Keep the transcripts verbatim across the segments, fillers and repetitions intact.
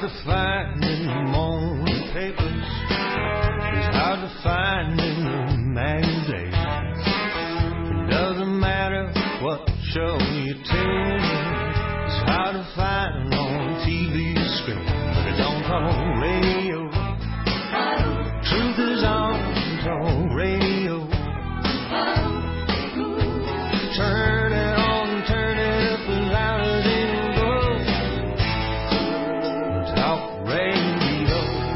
hard to find in the morning papers. It's hard to find in the magazines. It doesn't matter what show you tune in. It's hard to find on T V screen, but it's on talk radio. Truth is on talk radio. Turn it on, turn it up as loud as it'll go. Talk radio.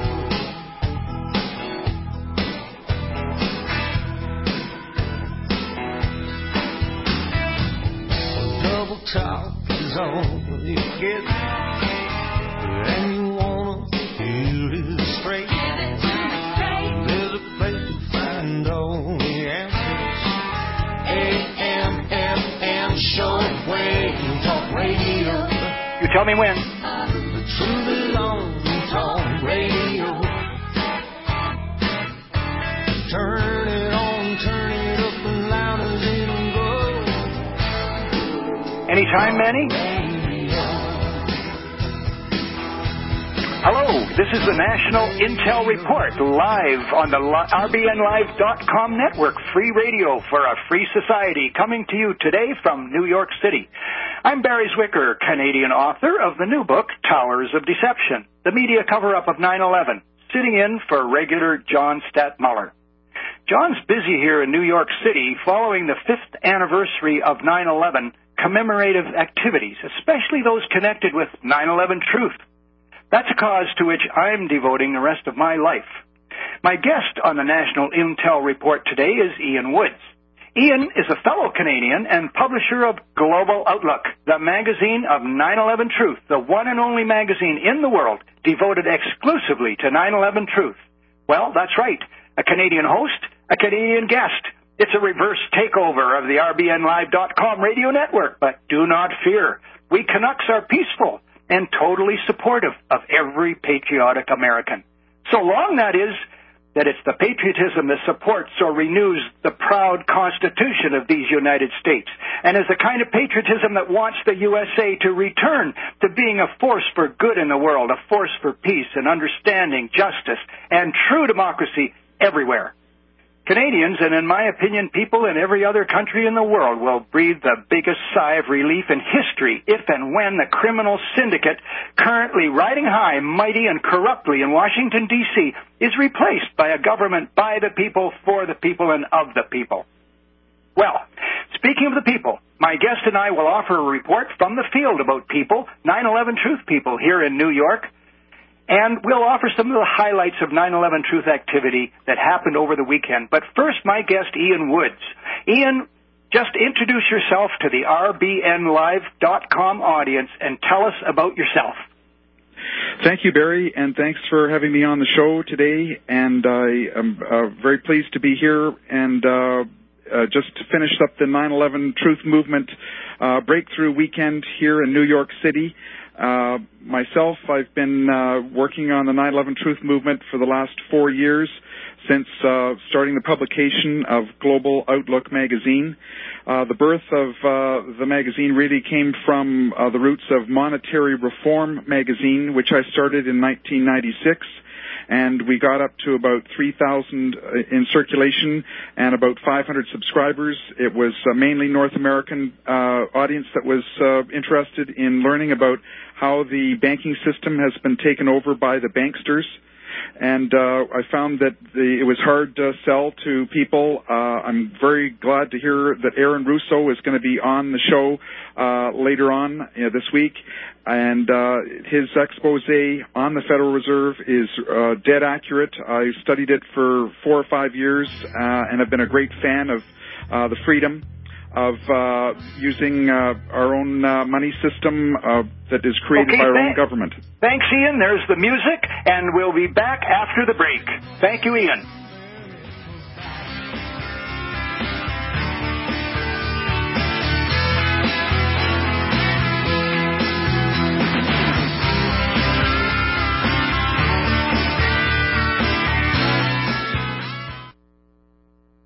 Double talk is all you get, and you wanna hear it straight. There's a place to find all the answers. A M F M shortwave talk radio. You tell me when. The truth is on talk radio. Turn it on, turn it up as loud as it'll go. Anytime, Manny? Hello, this is the National Intel Report, live on the R B N Live dot com network, free radio for a free society, coming to you today from New York City. I'm Barry Zwicker, Canadian author of the new book, Towers of Deception, the media cover-up of nine eleven, sitting in for regular John Stadtmuller. John's busy here in New York City following the fifth anniversary of nine eleven commemorative activities, especially those connected with nine eleven Truth. That's a cause to which I'm devoting the rest of my life. My guest on the National Intel Report today is Ian Woods. Ian is a fellow Canadian and publisher of Global Outlook, the magazine of nine eleven Truth, the one and only magazine in the world devoted exclusively to nine eleven Truth. Well, that's right, a Canadian host, a Canadian guest. It's a reverse takeover of the R B N Live dot com radio network, but do not fear. We Canucks are peaceful and totally supportive of every patriotic American. So long, that is, that it's the patriotism that supports or renews the proud Constitution of these United States, and is the kind of patriotism that wants the U S A to return to being a force for good in the world, a force for peace and understanding, justice, and true democracy everywhere. Canadians, and in my opinion, people in every other country in the world, will breathe the biggest sigh of relief in history if and when the criminal syndicate currently riding high, mighty, and corruptly in Washington, D C is replaced by a government by the people, for the people, and of the people. Well, speaking of the people, my guest and I will offer a report from the field about people, nine eleven Truth people here in New York, and we'll offer some of the highlights of nine eleven Truth activity that happened over the weekend. But first, my guest, Ian Woods. Ian, just introduce yourself to the R B N Live dot com audience and tell us about yourself. Thank you, Barry, and thanks for having me on the show today. And I am uh, very pleased to be here and uh, uh, just finished up the nine eleven Truth Movement uh, breakthrough weekend here in New York City. Uh, myself, I've been uh, working on the nine eleven Truth Movement for the last four years since uh, starting the publication of Global Outlook magazine. Uh, the birth of uh, the magazine really came from uh, the roots of Monetary Reform magazine, which I started in nineteen ninety-six. And we got up to about three thousand in circulation and about five hundred subscribers. It was uh, mainly North American uh, audience that was uh, interested in learning about how the banking system has been taken over by the banksters. And uh, I found that the, it was hard to sell to people. Uh, I'm very glad to hear that Aaron Russo is going to be on the show uh, later on you know, this week. And uh, his expose on the Federal Reserve is uh, dead accurate. I studied it for four or five years uh, and have been a great fan of uh, the freedom of uh, using uh, our own uh, money system uh, that is created okay, by our th- own government. Thanks, Ian. There's the music, and we'll be back after the break. Thank you, Ian. Are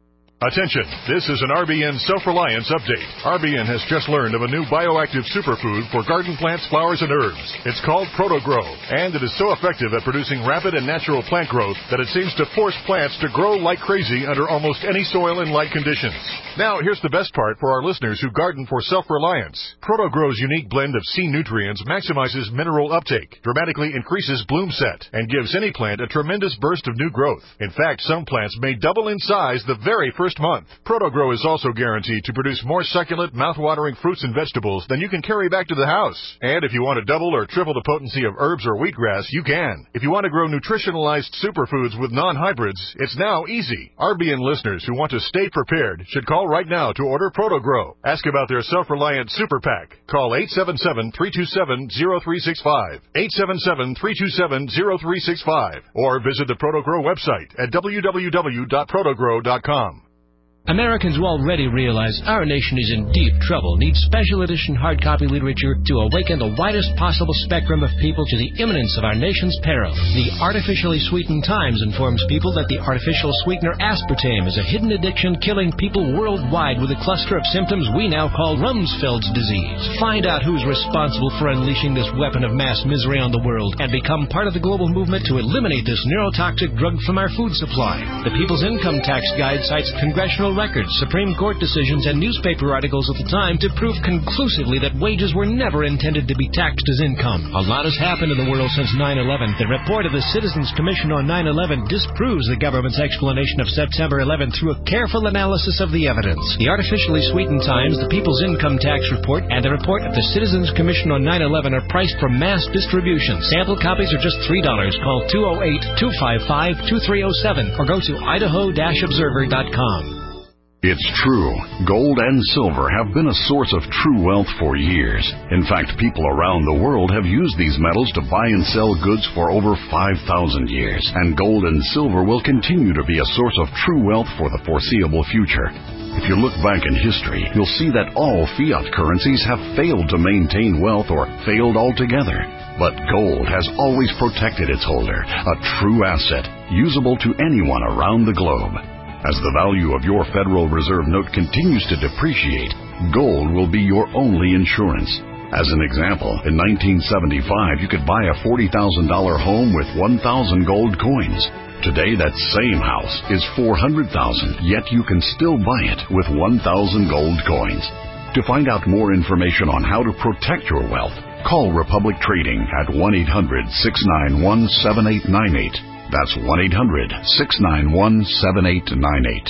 Attention, this is an R B N Self-Reliance update. R B N has just learned of a new bioactive superfood for garden plants, flowers, and herbs. It's called ProtoGrow, and it is so effective at producing rapid and natural plant growth that it seems to force plants to grow like crazy under almost any soil and light conditions. Now, here's the best part for our listeners who garden for self-reliance. ProtoGrow's unique blend of C nutrients maximizes mineral uptake, dramatically increases bloom set, and gives any plant a tremendous burst of new growth. In fact, some plants may double in size the very first month. ProtoGrow is also guaranteed to produce more succulent, mouth-watering fruits and vegetables than you can carry back to the house. And if you want to double or triple the potency of herbs or wheatgrass, you can. If you want to grow nutritionalized superfoods with non-hybrids, it's now easy. R B N listeners who want to stay prepared should call right now to order ProtoGrow. Ask about their self-reliant super pack. Call eight seven seven, three two seven, zero three six five, eight seven seven, three two seven, zero three six five, or visit the ProtoGrow website at w w w dot protogrow dot com. Americans who already realize our nation is in deep trouble need special edition hard copy literature to awaken the widest possible spectrum of people to the imminence of our nation's peril. The Artificially Sweetened Times informs people that the artificial sweetener aspartame is a hidden addiction killing people worldwide with a cluster of symptoms we now call Rumsfeld's disease. Find out who's responsible for unleashing this weapon of mass misery on the world and become part of the global movement to eliminate this neurotoxic drug from our food supply. The People's Income Tax Guide cites congressional records, Supreme Court decisions, and newspaper articles at the time to prove conclusively that wages were never intended to be taxed as income. A lot has happened in the world since nine eleven. The report of the Citizens Commission on nine eleven disproves the government's explanation of September eleventh through a careful analysis of the evidence. The Artificially Sweetened Times, the People's Income Tax Report, and the report of the Citizens Commission on nine eleven are priced for mass distribution. Sample copies are just three dollars. Call two oh eight, two five five, two three oh seven or go to idaho dash observer dot com. It's true. Gold and silver have been a source of true wealth for years. In fact, people around the world have used these metals to buy and sell goods for over five thousand years. And gold and silver will continue to be a source of true wealth for the foreseeable future. If you look back in history, you'll see that all fiat currencies have failed to maintain wealth or failed altogether. But gold has always protected its holder, a true asset, usable to anyone around the globe. As the value of your Federal Reserve note continues to depreciate, gold will be your only insurance. As an example, in nineteen seventy-five, you could buy a forty thousand dollars home with one thousand gold coins. Today, that same house is four hundred thousand dollars, yet you can still buy it with one thousand gold coins. To find out more information on how to protect your wealth, call Republic Trading at one eight hundred, six nine one, seven eight nine eight. That's one eight hundred, six nine one, seven eight nine eight.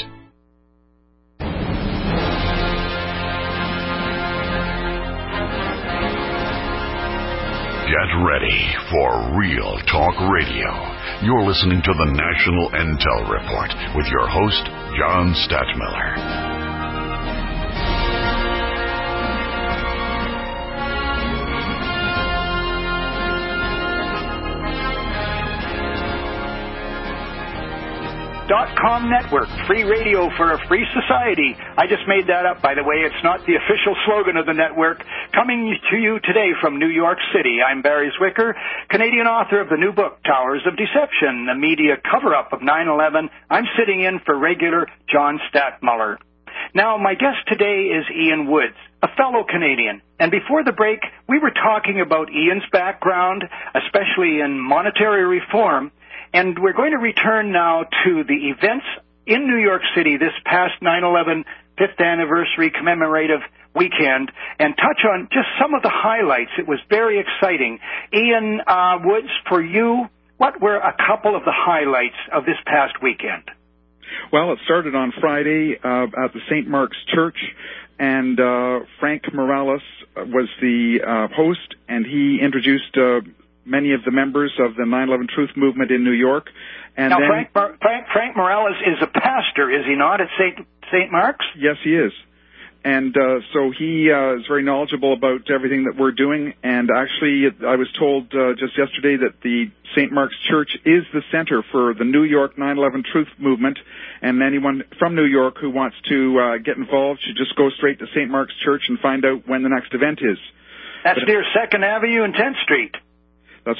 Get ready for Real Talk Radio. You're listening to the National Intel Report with your host, John Stadtmiller. Dot com network, free radio for a free society. I just made that up, by the way. It's not the official slogan of the network. Coming to you today from New York City, I'm Barry Zwicker, Canadian author of the new book, Towers of Deception, the media cover-up of nine eleven. I'm sitting in for regular John Stadtmiller. Now, my guest today is Ian Woods, a fellow Canadian. And before the break, we were talking about Ian's background, especially in monetary reform. And we're going to return now to the events in New York City this past nine eleven fifth anniversary commemorative weekend and touch on just some of the highlights. It was very exciting. Ian uh, Woods, for you, what were a couple of the highlights of this past weekend? Well, it started on Friday uh, at the Saint Mark's Church, and uh, Frank Morales was the uh, host, and he introduced uh, many of the members of the nine eleven Truth Movement in New York. And now, then, Frank, Frank, Frank Morales is a pastor, is he not, at Saint Saint Mark's? Yes, he is. And uh, so he uh, is very knowledgeable about everything that we're doing. And actually, I was told uh, just yesterday that the Saint Mark's Church is the center for the New York nine eleven Truth Movement. And anyone from New York who wants to uh, get involved should just go straight to Saint Mark's Church and find out when the next event is. That's but near second Avenue and tenth Street. That's right.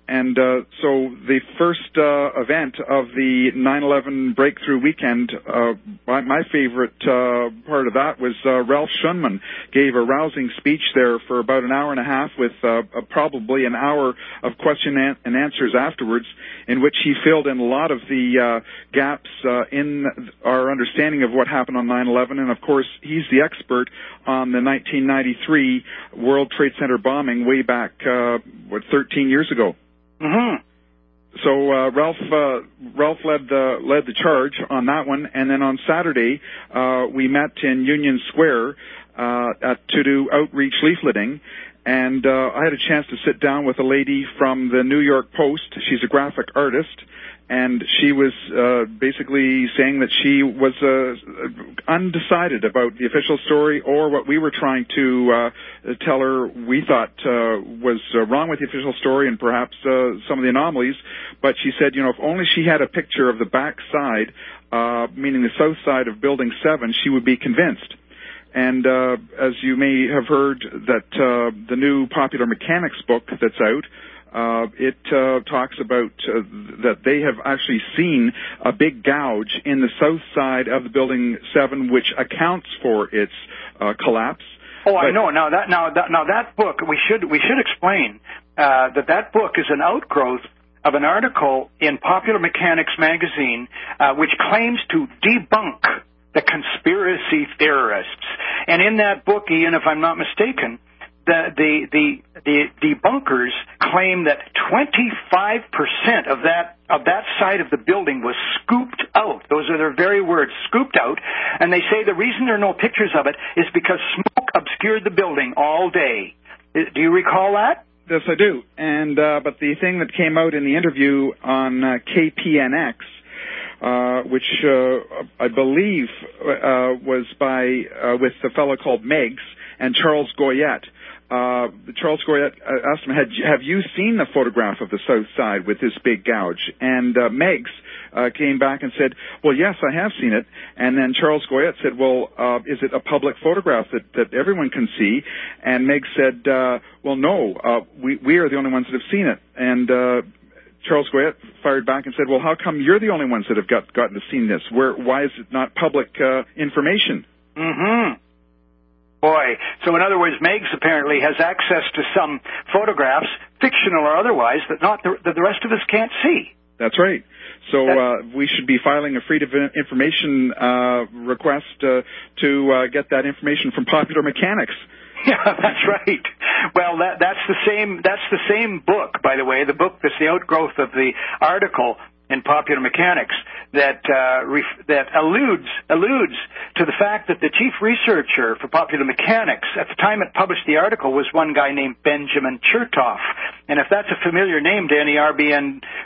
and uh, so the first uh, event of the nine eleven breakthrough weekend, uh, my, my favorite uh, part of that was uh, Ralph Shunman gave a rousing speech there for about an hour and a half with uh, uh, probably an hour of question and answers afterwards, in which he filled in a lot of the uh, gaps uh, in our understanding of what happened on nine eleven. And, of course, he's the expert on the nineteen ninety-three World Trade Center bombing way back, uh, what, thirteen years ago. Mm-hmm. So uh, Ralph uh, Ralph led the led the charge on that one, and then on Saturday uh, we met in Union Square uh, at, to do outreach leafleting, and uh, I had a chance to sit down with a lady from the New York Post. She's a graphic artist, and she was uh, basically saying that she was uh, undecided about the official story or what we were trying to uh, tell her we thought uh, was uh, wrong with the official story and perhaps uh, some of the anomalies. But she said, you know, if only she had a picture of the back side, uh, meaning the south side of Building seven, she would be convinced. And uh, as you may have heard, that uh, the new Popular Mechanics book that's out, Uh, it uh, talks about uh, that they have actually seen a big gouge in the south side of the Building seven, which accounts for its uh, collapse. Oh, but I know. Now that now that now that book we should we should explain uh, that that book is an outgrowth of an article in Popular Mechanics magazine, uh, which claims to debunk the conspiracy theorists. And in that book, Ian, if I'm not mistaken, The, the the the debunkers claim that twenty-five percent of that of that side of the building was scooped out. Those are their very words, scooped out. And they say the reason there are no pictures of it is because smoke obscured the building all day. Do you recall that? Yes, I do. And uh, but the thing that came out in the interview on uh, K P N X, uh, which uh, I believe uh, was by uh, with a fellow called Meigs and Charles Goyette. Uh, Charles Goyette uh, asked him, Had, have you seen the photograph of the south side with this big gouge? And uh, Meigs uh, came back and said, well, yes, I have seen it. And then Charles Goyette said, well, uh, is it a public photograph that, that everyone can see? And Meigs said, uh, well, no, uh, we, we are the only ones that have seen it. And uh, Charles Goyette fired back and said, well, how come you're the only ones that have got, gotten to see this? Where, why is it not public uh, information? Mm-hmm. Boy, so in other words, Meigs apparently has access to some photographs, fictional or otherwise, that not the, that the rest of us can't see. That's right. So uh, we should be filing a freedom of information uh, request uh, to uh, get that information from Popular Mechanics. Yeah, that's right. Well, that, that's the same. That's the same book, by the way. The book that's the outgrowth of the article in Popular Mechanics that uh, ref- that alludes alludes to the fact that the chief researcher for Popular Mechanics at the time it published the article was one guy named Benjamin Chertoff. And if that's a familiar name to any R B N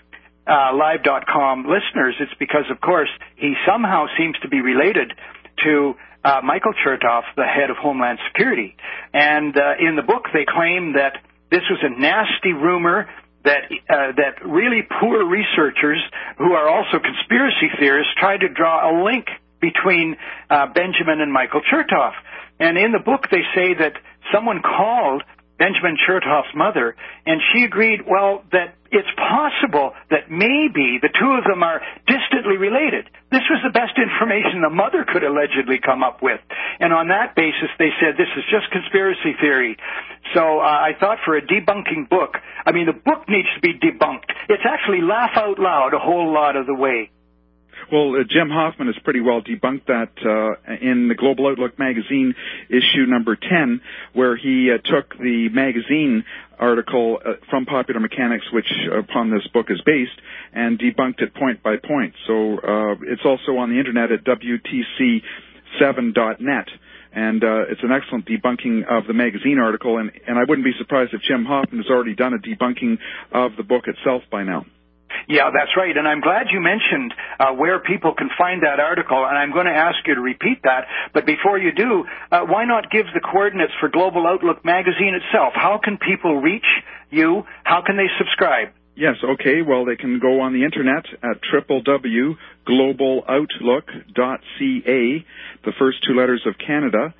uh, live dot com listeners, it's because, of course, he somehow seems to be related to uh, Michael Chertoff, the head of Homeland Security. And uh, in the book, they claim that this was a nasty rumor that uh, that really poor researchers who are also conspiracy theorists tried to draw a link between uh, Benjamin and Michael Chertoff. And in the book, they say that someone called Benjamin Chertoff's mother, and she agreed, well, that it's possible that maybe the two of them are distantly related. This was the best information the mother could allegedly come up with. And on that basis, they said this is just conspiracy theory. So uh, I thought for a debunking book, I mean, the book needs to be debunked. It's actually laugh out loud a whole lot of the way. Well, uh, Jim Hoffman has pretty well debunked that uh, in the Global Outlook magazine issue number ten, where he uh, took the magazine article uh, from Popular Mechanics, which upon this book is based, and debunked it point by point. So uh, it's also on the internet at W T C seven dot net. And uh, it's an excellent debunking of the magazine article, and, and I wouldn't be surprised if Jim Hoffman has already done a debunking of the book itself by now. Yeah, that's right. And I'm glad you mentioned uh, where people can find that article, and I'm going to ask you to repeat that. But before you do, uh, why not give the coordinates for Global Outlook magazine itself? How can people reach you? How can they subscribe? Yes, okay. Well, they can go on the internet at w w w dot global outlook dot c a, the first two letters of Canada,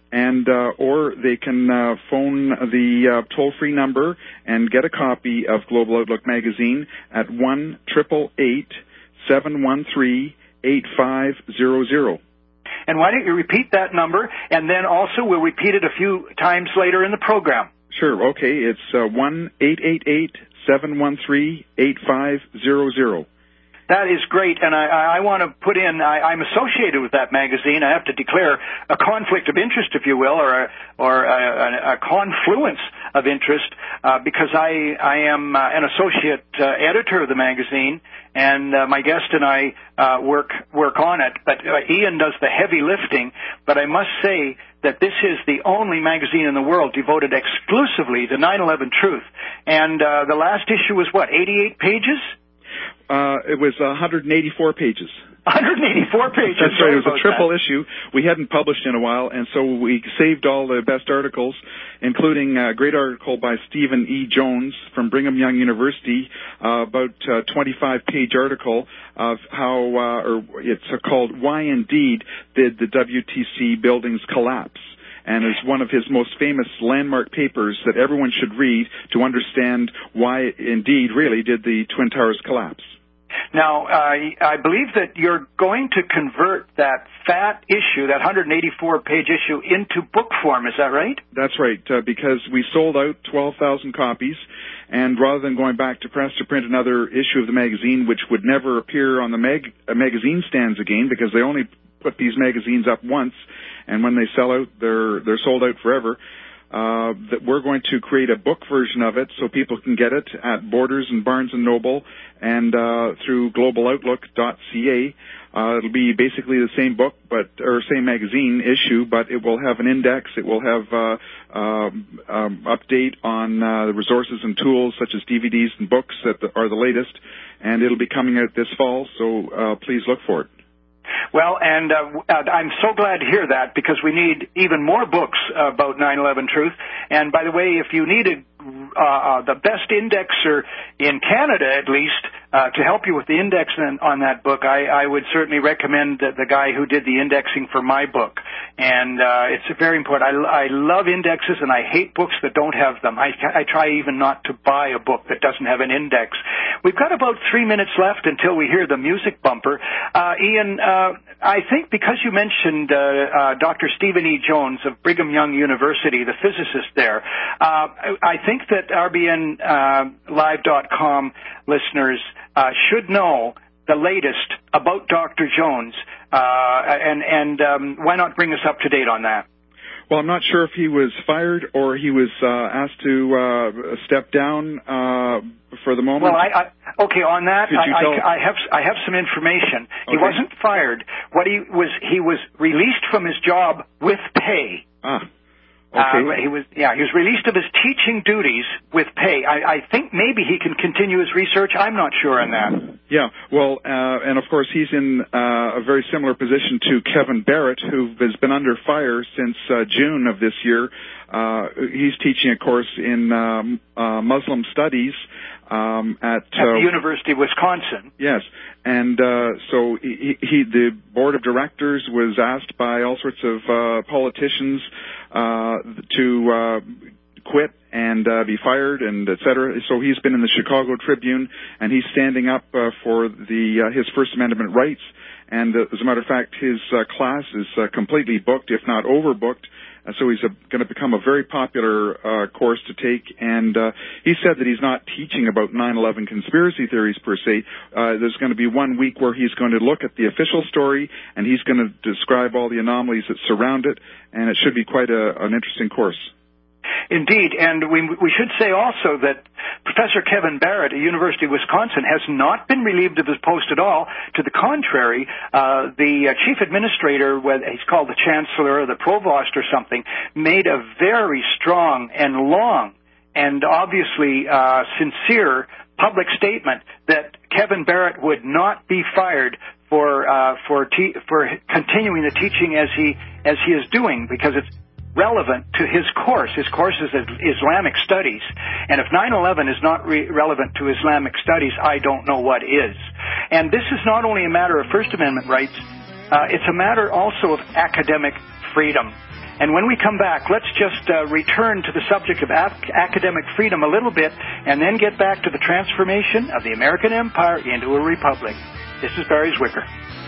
and uh, or they can uh, phone the uh, toll-free number and get a copy of Global Outlook magazine at one triple eight seven one three eight five zero zero. And why don't you repeat that number, and then also we'll repeat it a few times later in the program. Sure. Okay. It's uh, one eight eight eight seven one three eight five zero zero. That is great, and I, I want to put in, I, I'm associated with that magazine. I have to declare a conflict of interest, if you will, or a, or a, a confluence of interest, uh, because I, I am uh, an associate uh, editor of the magazine, and uh, my guest and I uh, work work on it. But uh, Ian does the heavy lifting. But I must say that this is the only magazine in the world devoted exclusively to nine eleven Truth. And uh, the last issue was what, eighty-eight pages? Uh, it was one hundred eighty-four pages. one hundred eighty-four pages. That's right. It was a triple that. issue. We hadn't published in a while, and so we saved all the best articles, including a great article by Stephen E. Jones from Brigham Young University, uh, about a twenty-five page article of how, uh, or it's called "Why Indeed Did the W T C Buildings Collapse?" and is one of his most famous landmark papers that everyone should read to understand why, indeed, really did the Twin Towers collapse. Now, uh, I believe that you're going to convert that fat issue, that one hundred eighty-four page issue, into book form. Is that right? That's right, uh, because we sold out twelve thousand copies, and rather than going back to press to print another issue of the magazine, which would never appear on the mag- uh, magazine stands again, because they only put these magazines up once, and when they sell out, they're they're sold out forever. Uh, that we're going to create a book version of it so people can get it at Borders and Barnes and Noble and uh, through global outlook dot c a. Uh, it'll be basically the same book, but or same magazine issue, but it will have an index. It will have uh, um, um, update on uh, the resources and tools such as D V Ds and books that are the latest, and it'll be coming out this fall. So uh, please look for it. Well, and uh, I'm so glad to hear that, because we need even more books about nine eleven Truth. And by the way, if you need a, uh, uh, the best indexer in Canada, at least, uh, to help you with the indexing on that book, I, I would certainly recommend the, the guy who did the indexing for my book. And uh, it's very important. I, I love indexes, and I hate books that don't have them. I, I try even not to buy a book that doesn't have an index. We've got about three minutes left until we hear the music bumper. Uh, Ian, uh, I think because you mentioned uh, uh, Doctor Stephen E. Jones of Brigham Young University, the physicist there, uh, I think that R B N live dot com listeners uh, should know the latest about Doctor Jones, uh, and, and um, why not bring us up to date on that? Well, I'm not sure if he was fired or he was uh, asked to uh, step down uh, for the moment. Well, I, I okay on that. I, I, I have I have some information. Okay. He wasn't fired. What he was he was released from his job with pay. Ah. Okay. Uh, he was, yeah, he was released of his teaching duties with pay. I, I think maybe he can continue his research. I'm not sure on that. Yeah, well, uh, and of course he's in uh, a very similar position to Kevin Barrett, who has been under fire since uh, June of this year. Uh, he's teaching a course in um, uh, Muslim studies um, at, at the uh, University of Wisconsin. Yes, and uh, so he, he, the board of directors was asked by all sorts of uh, politicians uh, to uh, quit and uh, be fired, and et cetera. So he's been in the Chicago Tribune, and he's standing up uh, for the uh, his First Amendment rights. And uh, as a matter of fact, his uh, class is uh, completely booked, if not overbooked. Uh, so he's going to become a very popular uh, course to take. And uh, he said that he's not teaching about nine eleven conspiracy theories per se. Uh, there's going to be one week where he's going to look at the official story, and he's going to describe all the anomalies that surround it. And it should be quite a, an interesting course. Indeed, and we we should say also that Professor Kevin Barrett at University of Wisconsin has not been relieved of his post at all. To the contrary, uh, the uh, chief administrator, whether he's called the chancellor or the provost or something, made a very strong and long and obviously uh, sincere public statement that Kevin Barrett would not be fired for uh, for te- for continuing the teaching as he as he is doing, because it's relevant to his course. His course is Islamic Studies. And if nine eleven is not re- relevant to Islamic Studies, I don't know what is. And this is not only a matter of First Amendment rights, uh, it's a matter also of academic freedom. And when we come back, let's just uh, return to the subject of ac- academic freedom a little bit, and then get back to the transformation of the American empire into a republic. This is Barry Zwicker.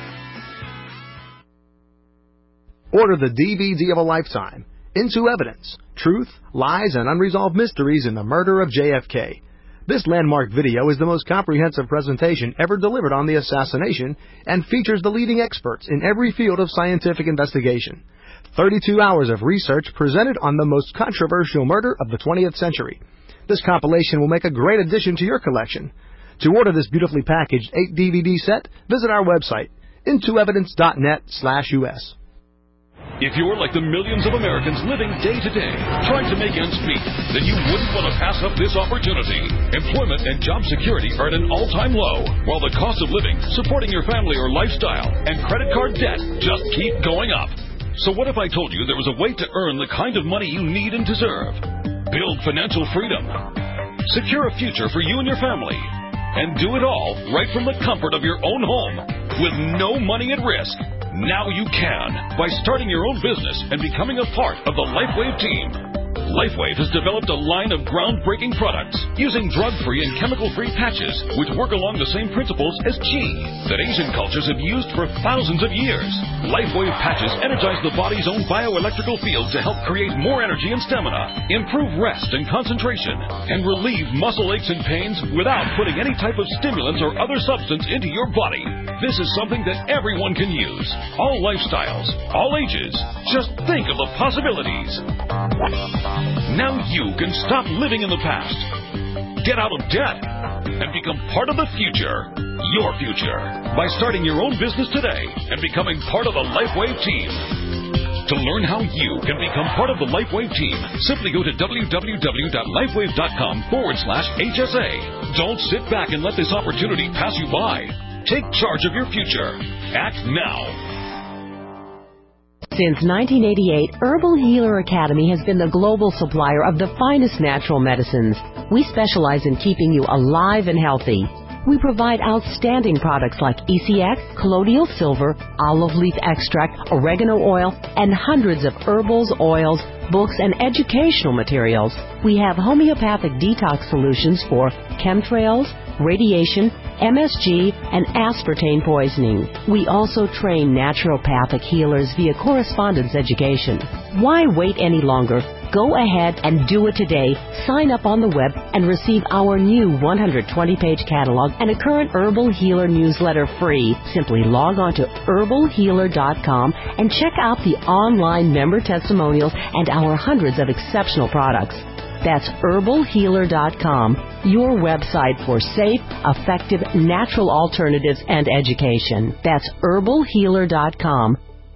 Order the D V D of a lifetime, Into Evidence, Truth, Lies, and Unresolved Mysteries in the Murder of J F K. This landmark video is the most comprehensive presentation ever delivered on the assassination and features the leading experts in every field of scientific investigation. thirty-two hours of research presented on the most controversial murder of the twentieth century. This compilation will make a great addition to your collection. To order this beautifully packaged eight D V D set, visit our website, into evidence dot net slash U S. If you're like the millions of Americans living day to day, trying to make ends meet, then you wouldn't want to pass up this opportunity. Employment and job security are at an all-time low, while the cost of living, supporting your family or lifestyle, and credit card debt just keep going up. So what if I told you there was a way to earn the kind of money you need and deserve? Build financial freedom. Secure a future for you and your family. And do it all right from the comfort of your own home, with no money at risk. Now you can, by starting your own business and becoming a part of the LifeWave team. LifeWave has developed a line of groundbreaking products using drug-free and chemical-free patches, which work along the same principles as Qi that Asian cultures have used for thousands of years. LifeWave patches energize the body's own bioelectrical field to help create more energy and stamina, improve rest and concentration, and relieve muscle aches and pains without putting any type of stimulants or other substance into your body. This is something that everyone can use. All lifestyles, all ages. Just think of the possibilities. Now you can stop living in the past, get out of debt, and become part of the future, your future, by starting your own business today and becoming part of the LifeWave team. To learn how you can become part of the LifeWave team, simply go to www.lifewave.com forward slash HSA. Don't sit back and let this opportunity pass you by. Take charge of your future. Act now. Since nineteen eighty-eight, Herbal Healer Academy has been the global supplier of the finest natural medicines. We specialize in keeping you alive and healthy. We provide outstanding products like E C X, colloidal silver, olive leaf extract, oregano oil, and hundreds of herbals, oils, books, and educational materials. We have homeopathic detox solutions for chemtrails, radiation, M S G, and aspartame poisoning. We also train naturopathic healers via correspondence education. Why wait any longer? Go ahead and do it today. Sign up on the web and receive our new one hundred twenty page catalog and a current Herbal Healer newsletter free. Simply log on to herbal healer dot com and check out the online member testimonials and our hundreds of exceptional products. That's herbal healer dot com, your website for safe, effective, natural alternatives and education. That's herbal healer dot com.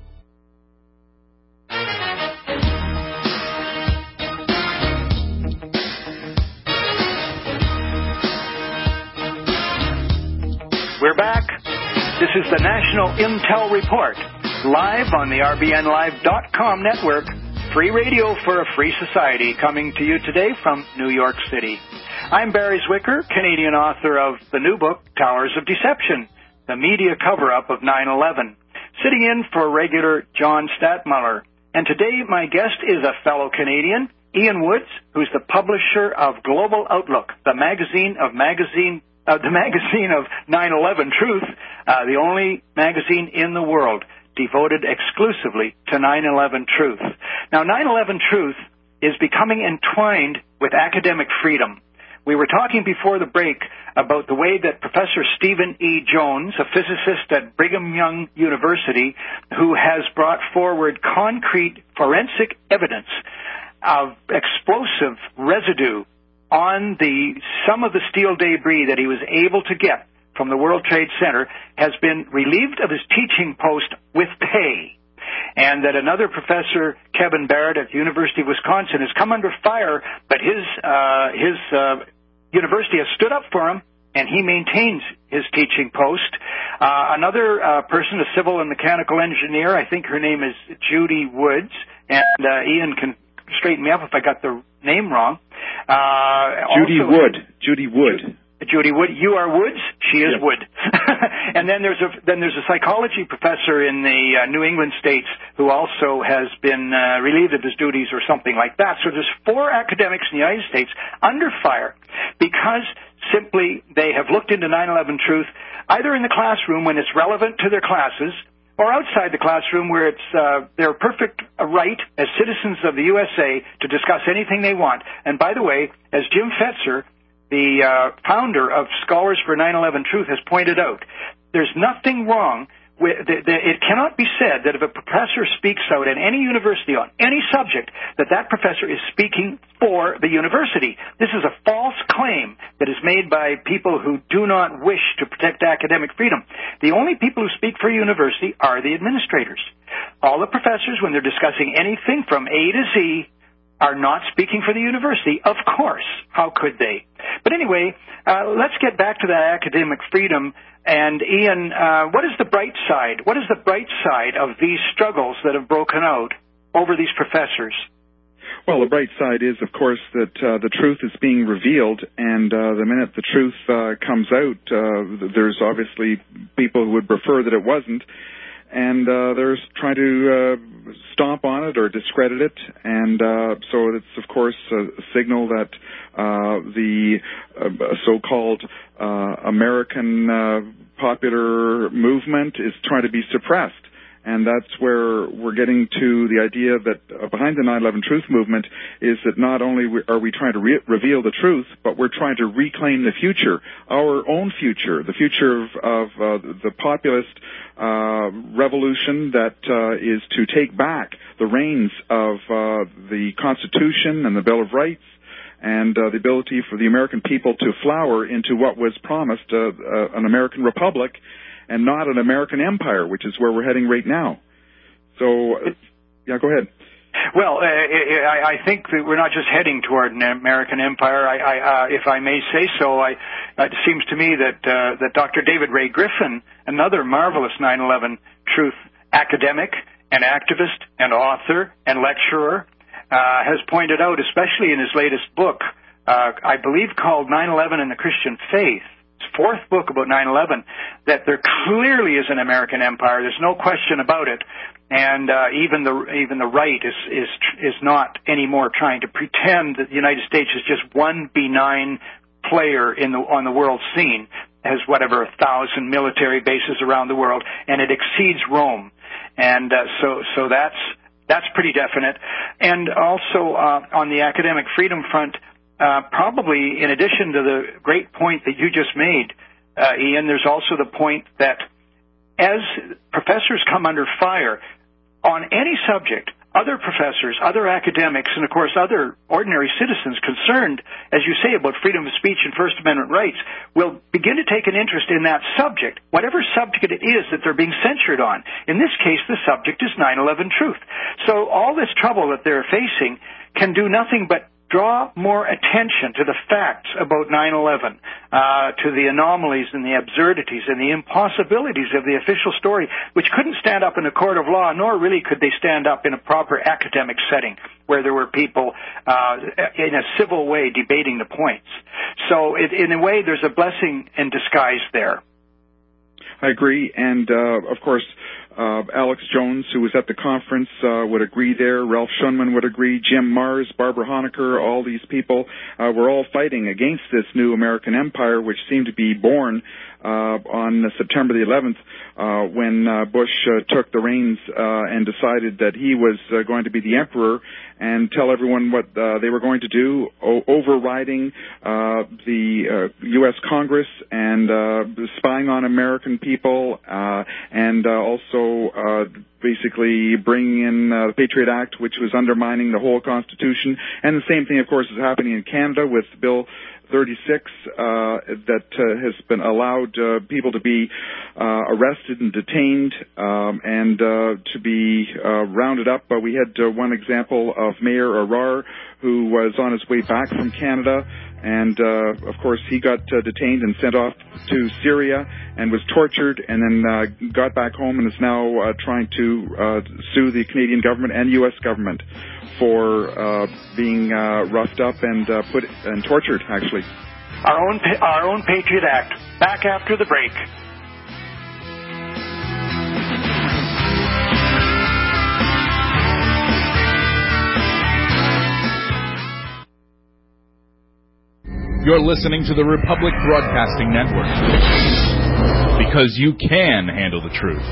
We're back. This is the National Intel Report, live on the R B N live dot com network. Free radio for a free society, coming to you today from New York City. I'm Barry Zwicker, Canadian author of the new book, Towers of Deception, the media cover-up of nine eleven, sitting in for regular John Stadtmuller. And today my guest is a fellow Canadian, Ian Woods, who's the publisher of Global Outlook, the magazine of magazine uh, the magazine of nine eleven Truth, uh, the only magazine in the world devoted exclusively to nine eleven Truth. Now, nine eleven Truth is becoming entwined with academic freedom. We were talking before the break about the way that Professor Stephen E. Jones, a physicist at Brigham Young University, who has brought forward concrete forensic evidence of explosive residue on the some of the steel debris that he was able to get from the World Trade Center, has been relieved of his teaching post with pay. And that another professor, Kevin Barrett at the University of Wisconsin, has come under fire, but his uh, his uh, university has stood up for him, and he maintains his teaching post. Uh, another uh, person, a civil and mechanical engineer, I think her name is Judy Woods, and uh, Ian can straighten me up if I got the name wrong. Uh, Judy also, Wood. Judy Wood. Judy Wood. You are Woods. She is yes. Wood. And then there's a then there's a psychology professor in the uh, New England states who also has been uh, relieved of his duties or something like that. So there's four academics in the United States under fire because simply they have looked into nine eleven truth either in the classroom when it's relevant to their classes or outside the classroom where it's uh, their perfect right as citizens of the U S A to discuss anything they want. And by the way, as Jim Fetzer, the uh, founder of Scholars for nine eleven Truth, has pointed out, there's nothing wrong with the, the, it cannot be said that if a professor speaks out at any university on any subject, that that professor is speaking for the university. This is a false claim that is made by people who do not wish to protect academic freedom. The only people who speak for a university are the administrators. All the professors, when they're discussing anything from A to Z, are not speaking for the university. Of course. How could they? But anyway, uh, let's get back to that academic freedom. And Ian, uh, what is the bright side? What is the bright side of these struggles that have broken out over these professors? Well, the bright side is, of course, that uh, the truth is being revealed, and uh, the minute the truth uh, comes out, uh, there's obviously people who would prefer that it wasn't. And uh, they're trying to uh, stomp on it or discredit it, and uh, so it's, of course, a signal that uh, the uh, so-called uh, American uh, popular movement is trying to be suppressed. And that's where we're getting to the idea that uh, behind the nine eleven Truth movement is that not only are we trying to re- reveal the truth, but we're trying to reclaim the future, our own future, the future of, of uh, the populist uh, revolution that uh, is to take back the reins of uh, the Constitution and the Bill of Rights, and uh, the ability for the American people to flower into what was promised, uh, uh, an American republic, and not an American empire, which is where we're heading right now. So, uh, yeah, go ahead. Well, uh, I, I think that we're not just heading toward an American empire. I, I, uh, if I may say so, I, uh, it seems to me that uh, that Doctor David Ray Griffin, another marvelous nine eleven Truth academic and activist and author and lecturer, uh, has pointed out, especially in his latest book, uh, I believe called nine eleven and the Christian Faith, fourth book about nine eleven, that there clearly is an American empire. There's no question about it, and uh, even the even the right is is is not anymore trying to pretend that the United States is just one benign player in the on the world scene, has whatever a thousand military bases around the world, and it exceeds Rome, and uh, so so that's that's pretty definite. And also uh, on the academic freedom front. Uh, probably, in addition to the great point that you just made, uh, Ian, there's also the point that as professors come under fire on any subject, other professors, other academics, and, of course, other ordinary citizens concerned, as you say, about freedom of speech and First Amendment rights, will begin to take an interest in that subject, whatever subject it is that they're being censured on. In this case, the subject is nine eleven Truth. So all this trouble that they're facing can do nothing but draw more attention to the facts about nine eleven, uh, to the anomalies and the absurdities and the impossibilities of the official story, which couldn't stand up in a court of law, nor really could they stand up in a proper academic setting where there were people uh, in a civil way debating the points. So it, in a way, there's a blessing in disguise there. I agree, and uh, of course, uh, Alex Jones, who was at the conference, uh, would agree there. Ralph Shunman would agree. Jim Mars, Barbara Honecker, all these people uh, were all fighting against this new American empire, which seemed to be born uh, on September the eleventh, uh, when uh, Bush uh, took the reins uh, and decided that he was uh, going to be the emperor and tell everyone what uh, they were going to do, o- overriding uh, the uh, U S Congress and uh, spying on American people, uh, and uh, also uh, basically bringing in uh, the Patriot Act, which was undermining the whole Constitution. And the same thing, of course, is happening in Canada with Bill thirty-six, uh, that uh, has been allowed uh, people to be uh, arrested and detained um, and uh, to be uh, rounded up. But we had uh, one example of Mayor Arar, who was on his way back from Canada, and uh, of course he got uh, detained and sent off to Syria and was tortured, and then uh, got back home and is now uh, trying to uh, sue the Canadian government and U S government for uh, being uh, roughed up and uh, put and tortured, actually. our own, our own Patriot Act. Back after the break. You're listening to the Republic Broadcasting Network, because you can handle the truth.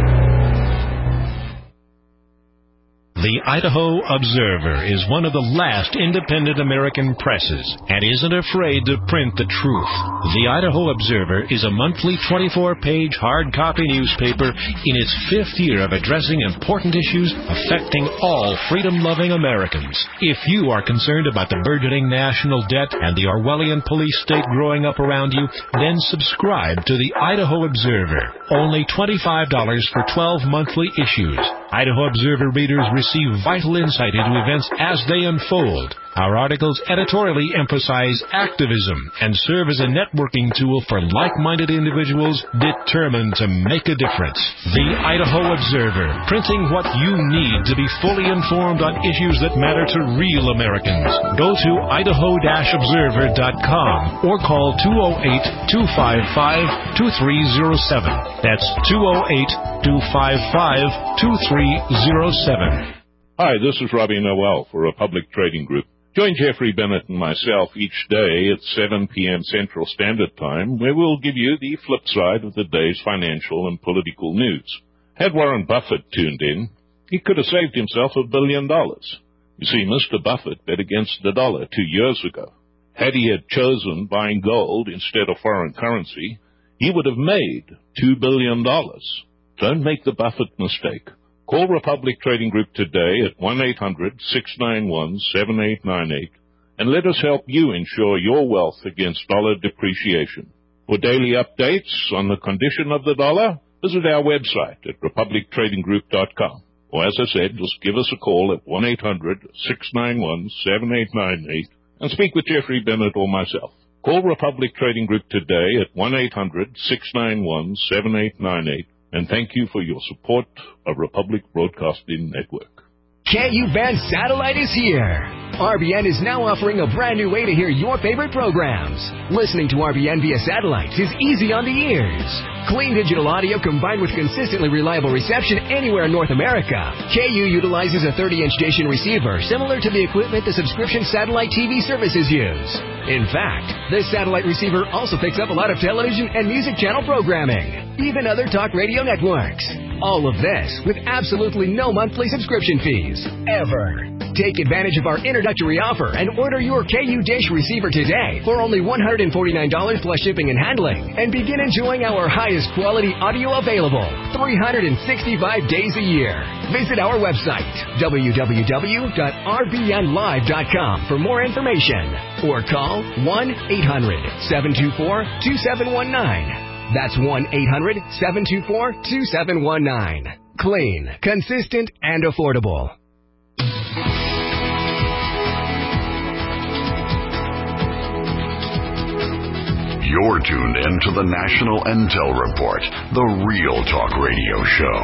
The Idaho Observer is one of the last independent American presses and isn't afraid to print the truth. The Idaho Observer is a monthly twenty-four page hard copy newspaper in its fifth year of addressing important issues affecting all freedom-loving Americans. If you are concerned about the burgeoning national debt and the Orwellian police state growing up around you, then subscribe to the Idaho Observer. Only twenty-five dollars for twelve monthly issues. Idaho Observer readers receive vital insight into events as they unfold. Our articles editorially emphasize activism and serve as a networking tool for like-minded individuals determined to make a difference. The Idaho Observer, printing what you need to be fully informed on issues that matter to real Americans. Go to idaho observer dot com or call two oh eight, two five five, two three oh seven. That's two oh eight, two five five, two three oh seven. Hi, this is Robbie Noel for Republic Trading Group. Join Jeffrey Bennett and myself each day at seven p.m. Central Standard Time, where we'll give you the flip side of the day's financial and political news. Had Warren Buffett tuned in, he could have saved himself a billion dollars. You see, Mister Buffett bet against the dollar two years ago. Had he had chosen buying gold instead of foreign currency, he would have made two billion dollars. Don't make the Buffett mistake. Call Republic Trading Group today at one eight hundred, six nine one, seven eight nine eight and let us help you ensure your wealth against dollar depreciation. For daily updates on the condition of the dollar, visit our website at republic trading group dot com. Or as I said, just give us a call at one eight hundred, six nine one, seven eight nine eight and speak with Jeffrey Bennett or myself. Call Republic Trading Group today at one eight hundred, six nine one, seven eight nine eight. And thank you for your support of Republic Broadcasting Network. K U Band Satellite is here. R B N is now offering a brand new way to hear your favorite programs. Listening to R B N via satellite is easy on the ears. Clean digital audio combined with consistently reliable reception anywhere in North America. K U utilizes a thirty-inch station receiver similar to the equipment the subscription satellite T V services use. In fact, this satellite receiver also picks up a lot of television and music channel programming, even other talk radio networks. All of this with absolutely no monthly subscription fees, ever. Take advantage of our introductory offer and order your K U dish receiver today for only one hundred forty-nine dollars plus shipping and handling, and begin enjoying our highest quality audio available three hundred sixty-five days a year. Visit our website, w w w dot r b n live dot com for more information, or call one eight hundred, seven two four, two seven one nine. That's one eight hundred, seven two four, two seven one nine. Clean, consistent, and affordable. You're tuned in to the National Intel Report, the real talk radio show.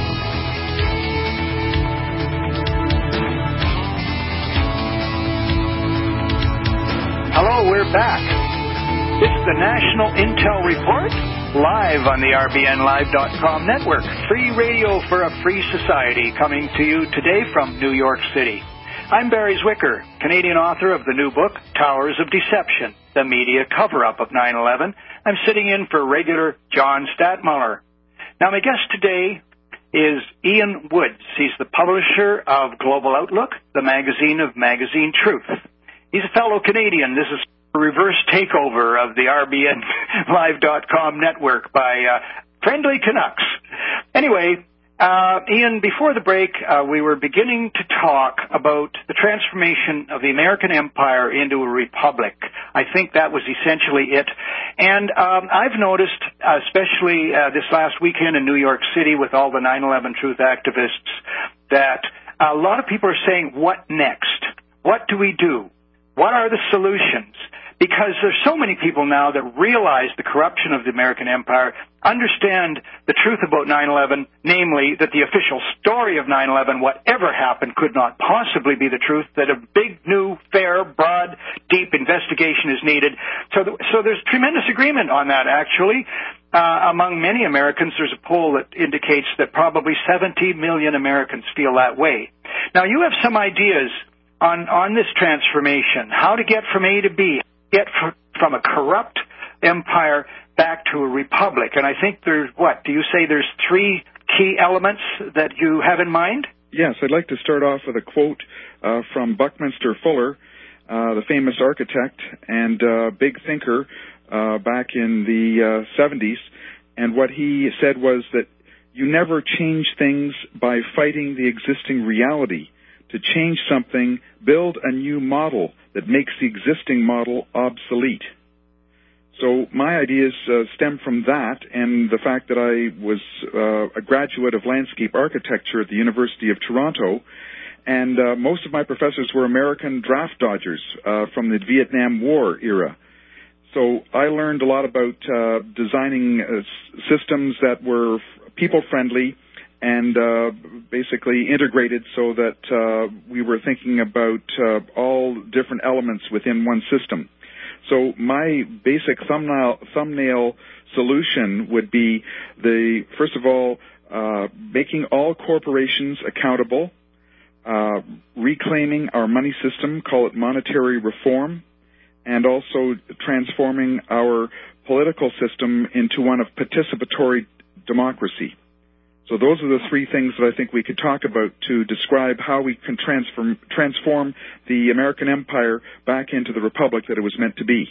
Hello, we're back. It's the National Intel Report, live on the R B N live dot com network. Free radio for a free society, coming to you today from New York City. I'm Barry Zwicker, Canadian author of the new book, Towers of Deception, the Media Cover-Up of nine eleven. I'm sitting in for regular John Stadtmuller. Now, my guest today is Ian Woods. He's the publisher of Global Outlook, the magazine of Magazine Truth. He's a fellow Canadian. This is a reverse takeover of the R B N live dot com network by uh, friendly Canucks. Anyway, Uh, Ian, before the break, uh, we were beginning to talk about the transformation of the American empire into a republic. I think that was essentially it. And um, I've noticed, uh, especially uh, this last weekend in New York City with all the nine eleven Truth activists, that a lot of people are saying, what next? What do we do? What are the solutions? Because there's so many people now that realize the corruption of the American empire, understand the truth about nine eleven, namely that the official story of nine eleven, whatever happened, could not possibly be the truth, that a big, new, fair, broad, deep investigation is needed. So, th- so there's tremendous agreement on that, actually. Uh, among many Americans, there's a poll that indicates that probably seventy million Americans feel that way. Now, you have some ideas on, on this transformation, how to get from A to B, get fr- from a corrupt empire back to a republic. And I think there's, what, do you say there's three key elements that you have in mind? Yes, I'd like to start off with a quote uh, from Buckminster Fuller, uh, the famous architect and uh, big thinker uh, back in the uh, seventies. And what he said was that you never change things by fighting the existing reality. To change something, build a new model that makes the existing model obsolete. So my ideas uh, stem from that and the fact that I was uh, a graduate of landscape architecture at the University of Toronto, and uh, most of my professors were American draft dodgers uh, from the Vietnam War era. So I learned a lot about uh, designing uh, s- systems that were people-friendly and uh, basically integrated so that uh, we were thinking about uh, all different elements within one system. So my basic thumbnail, thumbnail solution would be, the first of all, uh, making all corporations accountable, uh, reclaiming our money system, call it monetary reform, and also transforming our political system into one of participatory democracy. So those are the three things that I think we could talk about to describe how we can transform, transform the American empire back into the republic that it was meant to be.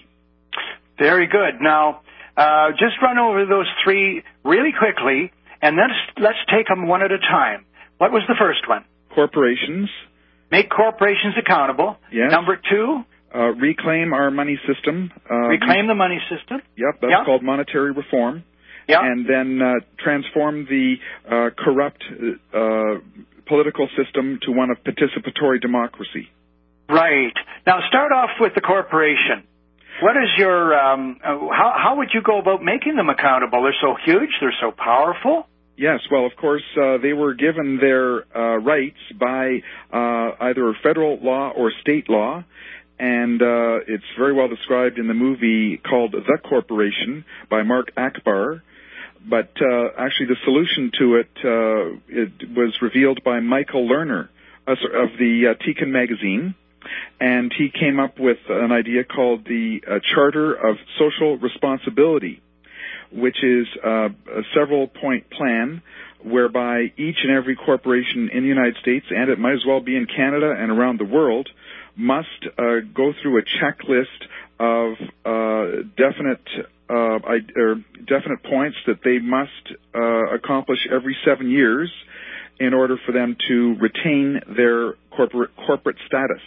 Very good. Now, uh, just run over those three really quickly, and then let's take them one at a time. What was the first one? Corporations. Make corporations accountable. Yes. Number two? Uh, reclaim our money system. Uh, reclaim the money system. Yep, that's yep. called monetary reform. Yeah. And then uh, transform the uh, corrupt uh, political system to one of participatory democracy. Right. Now, start off with the corporation. What is your, um, uh, how, how would you go about making them accountable? They're so huge, they're so powerful. Yes, well, of course, uh, they were given their uh, rights by uh, either federal law or state law. And uh, it's very well described in the movie called The Corporation by Mark Akbar. But uh, actually the solution to it, uh, it was revealed by Michael Lerner uh, of the uh, Tekin magazine. And he came up with an idea called the uh, Charter of Social Responsibility, which is uh, a several-point plan whereby each and every corporation in the United States, and it might as well be in Canada and around the world, must uh, go through a checklist of uh, definite uh, or definite points that they must uh, accomplish every seven years in order for them to retain their corporate corporate status.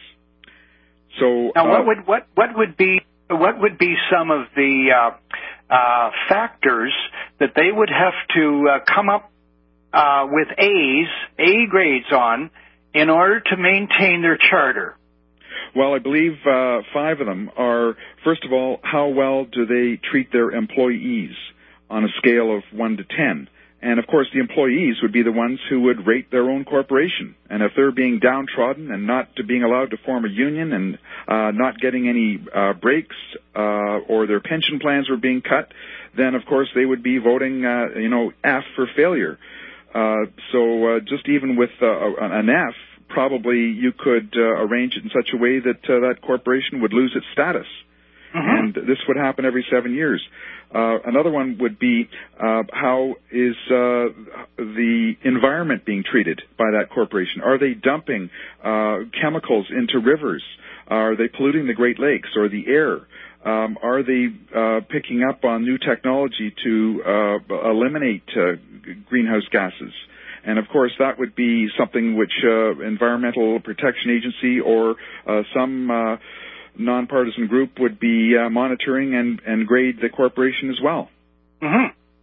So now, uh, what would what what would be what would be some of the uh, uh, factors that they would have to uh, come up uh, with A's, A grades on, in order to maintain their charter? Well, I believe uh, five of them are, first of all, how well do they treat their employees on a scale of one to ten? And, of course, the employees would be the ones who would rate their own corporation. And if they're being downtrodden and not being allowed to form a union and uh, not getting any uh, breaks uh, or their pension plans were being cut, then, of course, they would be voting, uh, you know, F for failure. Uh, so uh, just even with uh, an F, probably you could uh, arrange it in such a way that uh, that corporation would lose its status. Mm-hmm. And this would happen every seven years. Uh, another one would be uh, how is uh, the environment being treated by that corporation? Are they dumping uh, chemicals into rivers? Are they polluting the Great Lakes or the air? Um, are they uh, picking up on new technology to uh, eliminate uh, greenhouse gases? And, of course, that would be something which uh, Environmental Protection Agency or uh, some uh, nonpartisan group would be uh, monitoring and, and grade the corporation as well. Mm-hmm.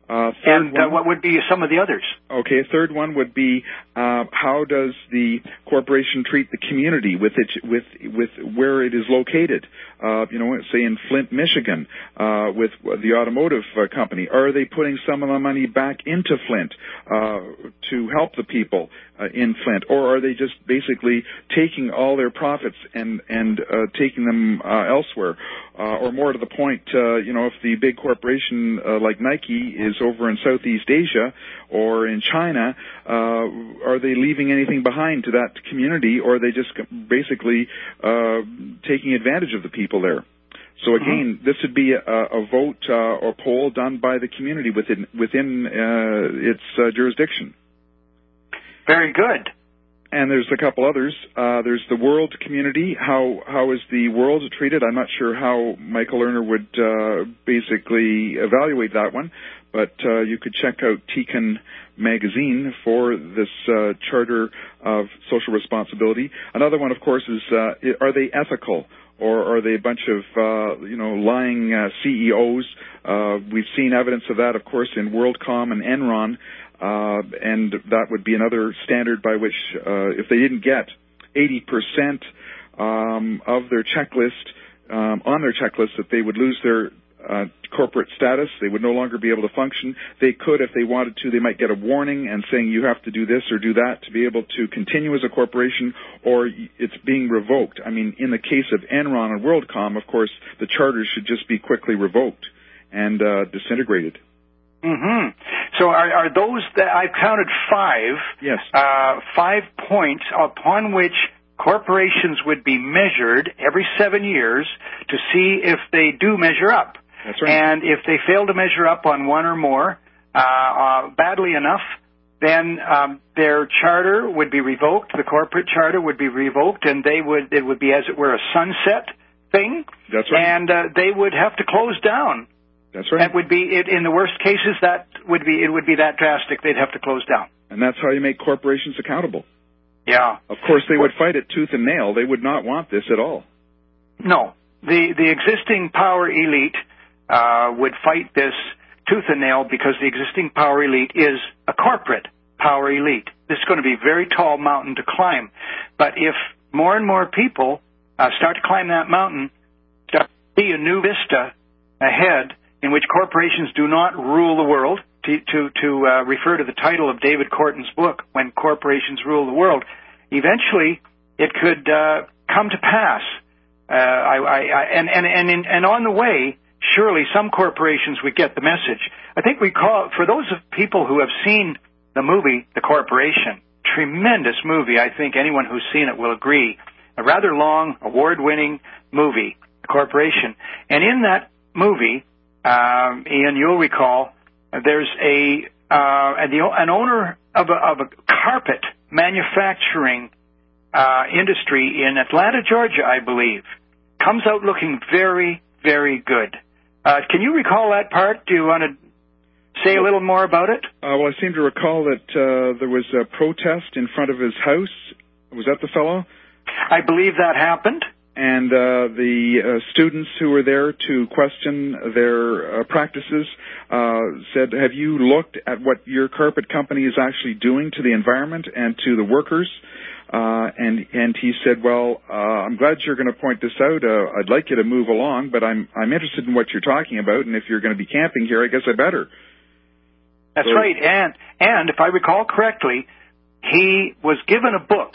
Uh, third and uh, one, what would be some of the others? Okay, third one would be uh, how does the corporation treat the community with it, with with where it is located? Uh, you know, say in Flint, Michigan, uh, with the automotive uh, company, are they putting some of the money back into Flint uh, to help the people uh, in Flint, or are they just basically taking all their profits and and uh, taking them uh, elsewhere? Uh, or more to the point, uh, you know, if the big corporation uh, like Nike is over in Southeast Asia or in China, uh, are they leaving anything behind to that community, or are they just basically uh, taking advantage of the people there? So again, mm-hmm. this would be a, a vote uh, or poll done by the community within within uh, its uh, jurisdiction. Very good. And there's a couple others. Uh, there's the world community. How how is the world treated? I'm not sure how Michael Lerner would uh, basically evaluate that one, but uh, you could check out Tecan magazine for this uh, charter of social responsibility. Another one, of course, is uh, are they ethical? Or are they a bunch of, uh, you know, lying uh, C E Os? Uh, we've seen evidence of that, of course, in WorldCom and Enron. Uh, and that would be another standard by which, uh, if they didn't get eighty percent um, of their checklist, um, on their checklist, that they would lose their uh, corporate status. They would no longer be able to function. They could, if they wanted to, they might get a warning and saying you have to do this or do that to be able to continue as a corporation, or it's being revoked. I mean, in the case of Enron and WorldCom, of course, the charters should just be quickly revoked and uh, disintegrated. Mm-hmm. So are, are those that I've counted five? Yes. Uh, five points upon which corporations would be measured every seven years to see if they do measure up. That's right. And if they fail to measure up on one or more, uh, uh, badly enough, then um, their charter would be revoked. The corporate charter would be revoked, and they would it would be, as it were, a sunset thing. That's right. And uh, they would have to close down. That's right. That would be it. In the worst cases, that would be it would be that drastic. They'd have to close down. And that's how you make corporations accountable. Yeah. Of course, they would fight it tooth and nail. They would not want this at all. No, the the existing power elite uh, would fight this tooth and nail because the existing power elite is a corporate power elite. This is going to be a very tall mountain to climb. But if more and more people uh, start to climb that mountain, start to see a new vista ahead, in which corporations do not rule the world, to to, to uh, refer to the title of David Corton's book, When Corporations Rule the World, eventually it could uh, come to pass. Uh, I, I, I, and, and, and, in, and on the way, surely some corporations would get the message. I think we call, for those of people who have seen the movie, The Corporation, tremendous movie, I think anyone who's seen it will agree. A rather long, award-winning movie, The Corporation. And in that movie, Um, Ian, you'll recall, there's a uh, an owner of a, of a carpet manufacturing uh, industry in Atlanta, Georgia, I believe, comes out looking very, very good. Uh, can you recall that part? Do you want to say a little more about it? Uh, well, I seem to recall that uh, there was a protest in front of his house. Was that the fellow? I believe that happened. And uh, the uh, students who were there to question their uh, practices uh, said, have you looked at what your carpet company is actually doing to the environment and to the workers? Uh, and and he said, well, uh, I'm glad you're going to point this out. Uh, I'd like you to move along, but I'm I'm interested in what you're talking about, and if you're going to be camping here, I guess I better. That's so, right. And and if I recall correctly, he was given a book,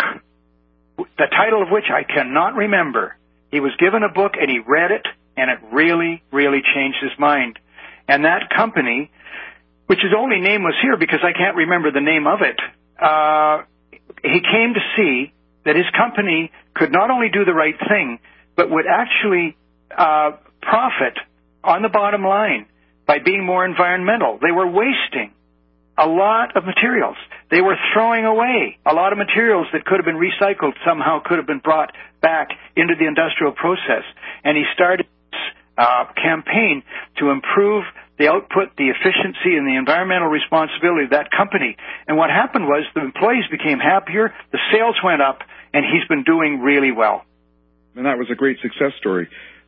the title of which I cannot remember. He was given a book, and he read it, and it really, really changed his mind. And that company, which is only nameless here because I can't remember the name of it, uh, he came to see that his company could not only do the right thing, but would actually uh, profit on the bottom line by being more environmental. They were wasting a lot of materials. They were throwing away a lot of materials that could have been recycled, somehow could have been brought back into the industrial process. And he started this uh, campaign to improve the output, the efficiency, and the environmental responsibility of that company. And what happened was the employees became happier, the sales went up, and he's been doing really well. And that was a great success story.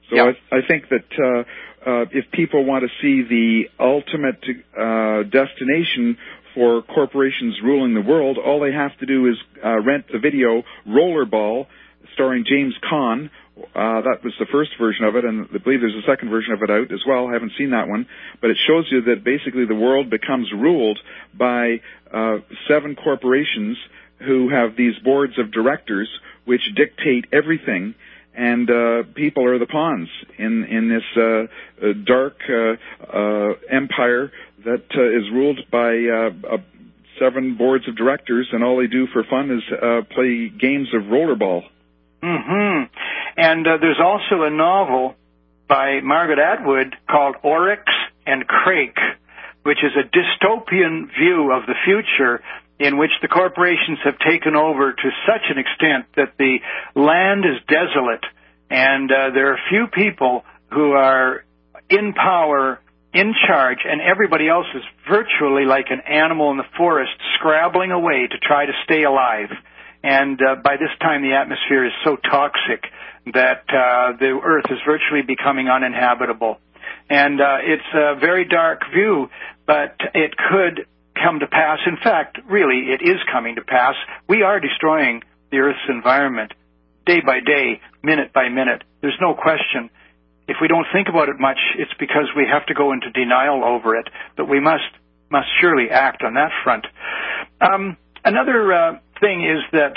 So yeah. I, I think that uh, uh, if people want to see the ultimate uh, destination for corporations ruling the world, all they have to do is uh, rent the video Rollerball, starring James Caan. Uh, that was the first version of it, and I believe there's a second version of it out as well. I haven't seen that one. But it shows you that basically the world becomes ruled by uh, seven corporations who have these boards of directors which dictate everything, and uh, people are the pawns in, in this uh, uh, dark uh, uh, empire that uh, is ruled by uh, uh, seven boards of directors, and all they do for fun is uh, play games of rollerball. Mm-hmm. And uh, there's also a novel by Margaret Atwood called Oryx and Crake, which is a dystopian view of the future in which the corporations have taken over to such an extent that the land is desolate, and uh, there are few people who are in power, in charge, and everybody else is virtually like an animal in the forest scrabbling away to try to stay alive. And uh, by this time, the atmosphere is so toxic that uh, the Earth is virtually becoming uninhabitable. And uh, it's a very dark view, but it could come to pass. In fact, really, it is coming to pass. We are destroying the Earth's environment day by day, minute by minute. There's no question. If we don't think about it much, it's because we have to go into denial over it. But we must must surely act on that front. Um, another uh, thing is that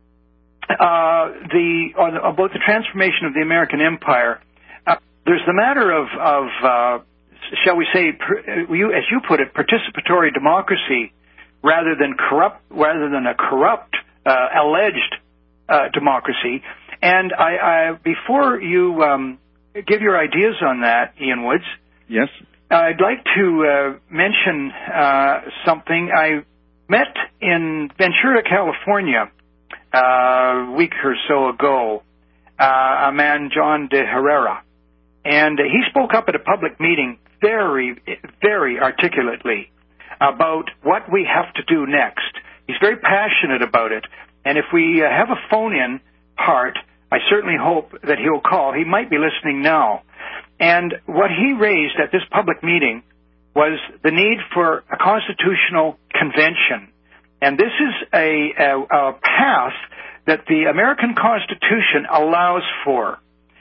uh, the on, about the transformation of the American empire. Uh, there's the matter of, of uh, shall we say, per, you, as you put it, participatory democracy, rather than corrupt, rather than a corrupt, uh, alleged uh, democracy. And I, I before you um, give your ideas on that, Ian Woods. Yes. I'd like to uh, mention uh, something. I met in Ventura, California, uh, a week or so ago, uh, a man, John de Herrera, and he spoke up at a public meeting very, very articulately about what we have to do next. He's very passionate about it, and if we uh, have a phone-in part, I certainly hope that he'll call. He might be listening now. And what he raised at this public meeting was the need for a constitutional convention. And this is a, a, a path that the American Constitution allows for.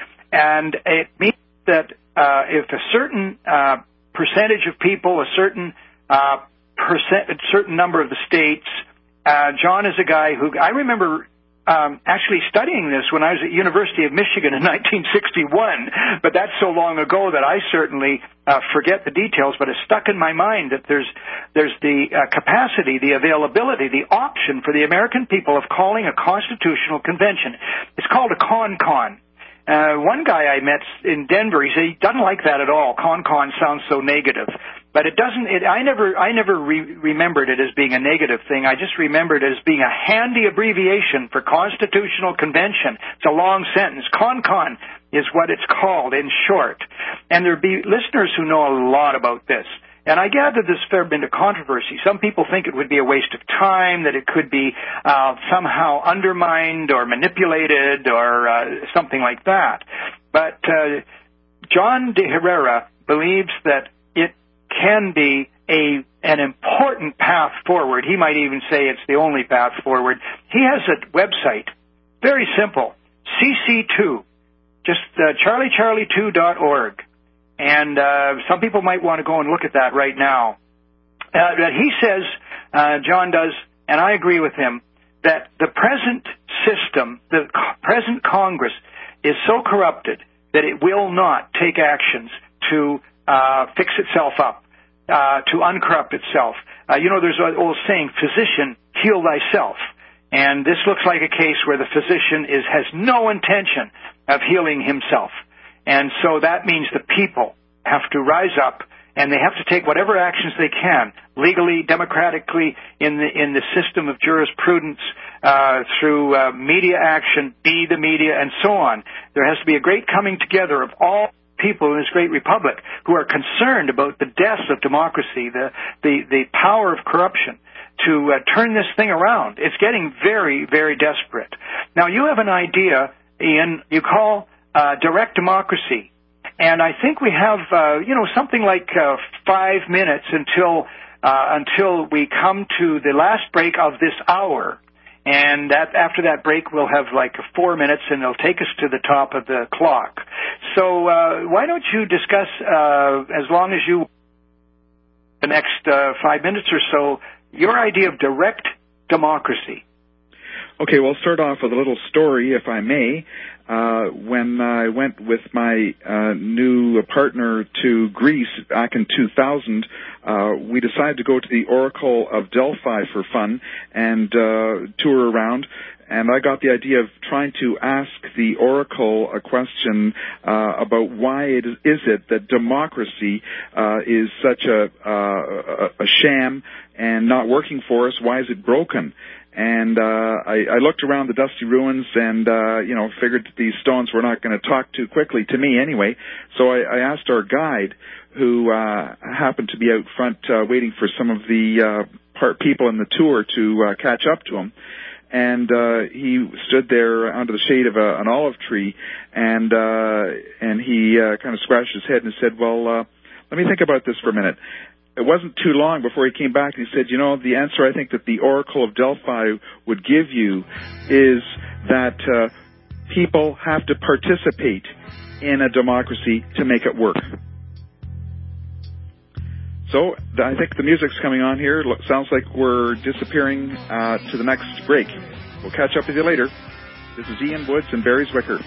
And it means that uh, if a certain uh, percentage of people, a certain uh, percent, a certain number of the states, uh, John is a guy who, I remember Um, actually studying this when I was at University of Michigan in nineteen sixty-one, but that's so long ago that I certainly uh, forget the details, but it's stuck in my mind that there's there's the uh, capacity, the availability, the option for the American people of calling a constitutional convention. It's called a con-con. Uh, one guy I met in Denver, he said he doesn't like that at all. Con-con sounds so negative. But it doesn't, it, I never, I never re- remembered it as being a negative thing. I just remembered it as being a handy abbreviation for Constitutional Convention. It's a long sentence. Con-con is what it's called in short. And there'll be listeners who know a lot about this. And I gather there's a fair bit of controversy. Some people think it would be a waste of time, that it could be uh, somehow undermined or manipulated or uh, something like that. But uh, John de Herrera believes that it can be a an important path forward. He might even say it's the only path forward. He has a website, very simple, C C two, just uh, charlie charlie two dot org. And uh, some people might want to go and look at that right now. Uh, that he says, uh, John does, and I agree with him, that the present system, the co- present Congress, is so corrupted that it will not take actions to uh, fix itself up, uh, to uncorrupt itself. Uh, you know, there's an old saying, physician, heal thyself. And this looks like a case where the physician is has no intention of healing himself. And so that means the people have to rise up, and they have to take whatever actions they can, legally, democratically, in the in the system of jurisprudence, uh, through uh, media action, be the media, and so on. There has to be a great coming together of all people in this great republic who are concerned about the death of democracy, the the, the power of corruption, to uh, turn this thing around. It's getting very, very desperate. Now, you have an idea, Ian. You call uh, direct democracy. And I think we have, uh, you know, something like uh, five minutes until uh, until we come to the last break of this hour. And that, after that break, we'll have like four minutes, and it'll take us to the top of the clock. So uh, why don't you discuss, uh, as long as you, the next uh, five minutes or so, your idea of direct democracy. Okay, well, I'll start off with a little story, if I may. Uh, when I went with my uh, new partner to Greece back in two thousand, uh, we decided to go to the Oracle of Delphi for fun and uh, tour around. And I got the idea of trying to ask the Oracle a question uh, about why it is, is it that democracy uh, is such a, uh, a sham and not working for us. Why is it broken? And uh, I, I looked around the dusty ruins and, uh, you know, figured that these stones were not going to talk too quickly to me anyway. So I, I asked our guide, who uh, happened to be out front uh, waiting for some of the uh, part people in the tour to uh, catch up to him. And uh, he stood there under the shade of a, an olive tree, and uh, and he uh, kind of scratched his head and said, well, uh, let me think about this for a minute. It wasn't too long before he came back and he said, you know, the answer I think that the Oracle of Delphi would give you is that uh, people have to participate in a democracy to make it work. So I think the music's coming on here. It sounds like we're disappearing uh, to the next break. We'll catch up with you later. This is Ian Woods and Barry Zwicker.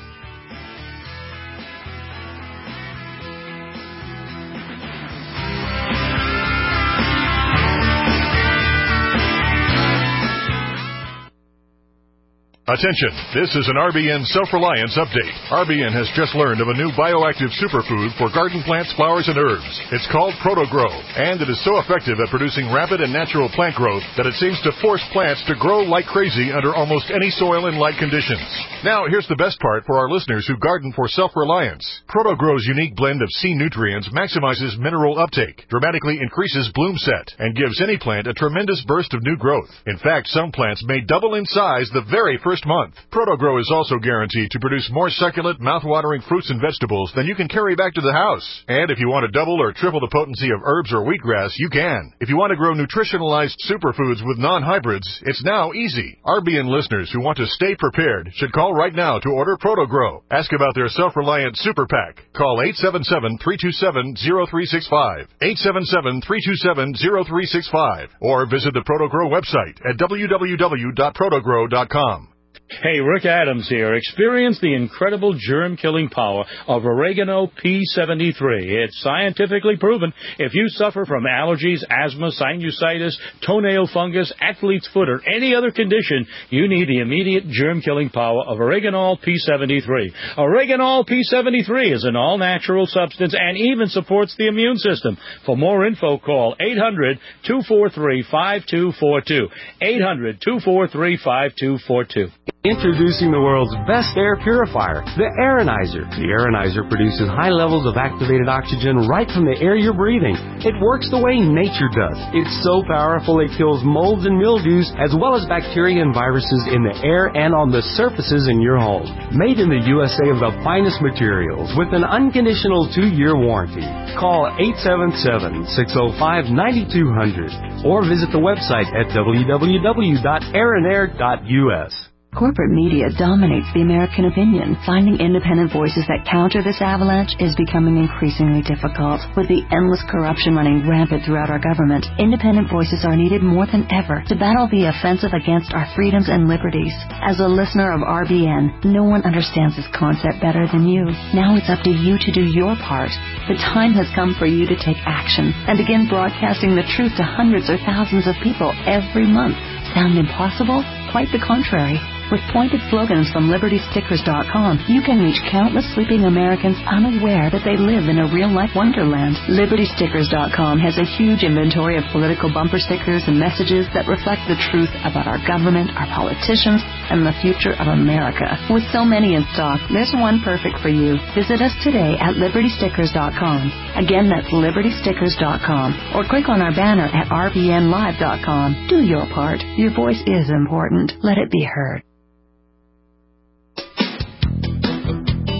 Attention, this is an R B N Self-Reliance Update. R B N has just learned of a new bioactive superfood for garden plants, flowers, and herbs. It's called ProtoGrow, and it is so effective at producing rapid and natural plant growth that it seems to force plants to grow like crazy under almost any soil and light conditions. Now, here's the best part for our listeners who garden for self-reliance. ProtoGrow's unique blend of C nutrients maximizes mineral uptake, dramatically increases bloom set, and gives any plant a tremendous burst of new growth. In fact, some plants may double in size the very first month. ProtoGrow is also guaranteed to produce more succulent, mouth-watering fruits and vegetables than you can carry back to the house. And if you want to double or triple the potency of herbs or wheatgrass, you can. If you want to grow nutritionalized superfoods with non-hybrids, it's now easy. R B N listeners who want to stay prepared should call right now to order ProtoGrow. Ask about their self-reliant super pack. Call eight seven seven, three two seven, zero three six five, eight seven seven, three two seven, zero three six five, or visit the ProtoGrow website at w w w dot protogrow dot com. Hey, Rick Adams here. Experience the incredible germ-killing power of Oregano P seventy-three. It's scientifically proven if you suffer from allergies, asthma, sinusitis, toenail fungus, athlete's foot, or any other condition, you need the immediate germ-killing power of Oregano P seventy-three. Oregano P seventy-three is an all-natural substance and even supports the immune system. For more info, call eight hundred, two four three, five two four two. eight hundred, two four three, five two four two. Introducing the world's best air purifier, the Aeronizer. The Aeronizer produces high levels of activated oxygen right from the air you're breathing. It works the way nature does. It's so powerful it kills molds and mildews as well as bacteria and viruses in the air and on the surfaces in your home. Made in the U S A of the finest materials with an unconditional two-year warranty. Call eight seven seven, six oh five, nine two zero zero or visit the website at w w w dot aeronair dot u s. Corporate media dominates the American opinion. Finding independent voices that counter this avalanche is becoming increasingly difficult. With the endless corruption running rampant throughout our government, independent voices are needed more than ever to battle the offensive against our freedoms and liberties. As a listener of R B N, no one understands this concept better than you. Now it's up to you to do your part. The time has come for you to take action and begin broadcasting the truth to hundreds or thousands of people every month. Sound impossible? Quite the contrary. With pointed slogans from Liberty Stickers dot com, you can reach countless sleeping Americans unaware that they live in a real-life wonderland. Liberty Stickers dot com has a huge inventory of political bumper stickers and messages that reflect the truth about our government, our politicians, and the future of America. With so many in stock, there's one perfect for you. Visit us today at Liberty Stickers dot com. Again, that's Liberty Stickers dot com. Or click on our banner at R B N Live dot com. Do your part. Your voice is important. Let it be heard.